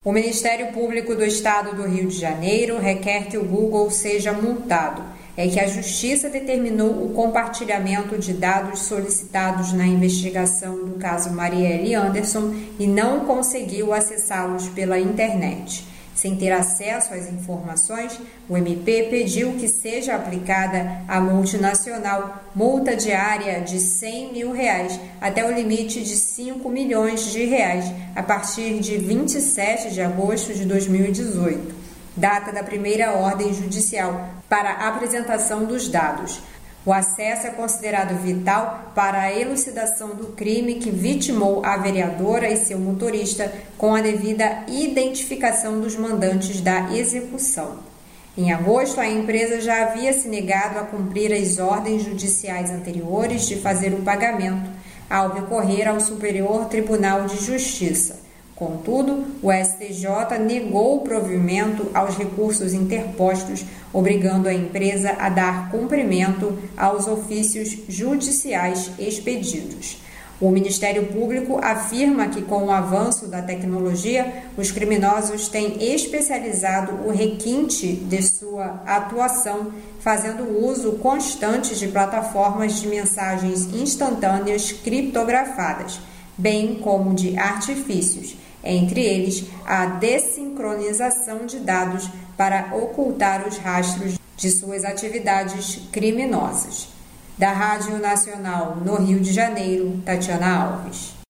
O Ministério Público do Estado do Rio de Janeiro requer que o Google seja multado. É que a Justiça determinou o compartilhamento de dados solicitados na investigação do caso Marielle Anderson e não conseguiu acessá-los pela internet. Sem ter acesso às informações, o MP pediu que seja aplicada à multinacional multa diária de R$100 mil até o limite de R$5 milhões a partir de 27 de agosto de 2018, data da primeira ordem judicial para a apresentação dos dados. O acesso é considerado vital para a elucidação do crime que vitimou a vereadora e seu motorista com a devida identificação dos mandantes da execução. Em agosto, a empresa já havia se negado a cumprir as ordens judiciais anteriores de fazer o pagamento, ao recorrer ao Superior Tribunal de Justiça. Contudo, o STJ negou o provimento aos recursos interpostos, obrigando a empresa a dar cumprimento aos ofícios judiciais expedidos. O Ministério Público afirma que, com o avanço da tecnologia, os criminosos têm especializado o requinte de sua atuação, fazendo uso constante de plataformas de mensagens instantâneas criptografadas, bem como de artifícios, entre eles a dessincronização de dados para ocultar os rastros de suas atividades criminosas. Da Rádio Nacional no Rio de Janeiro, Tatiana Alves.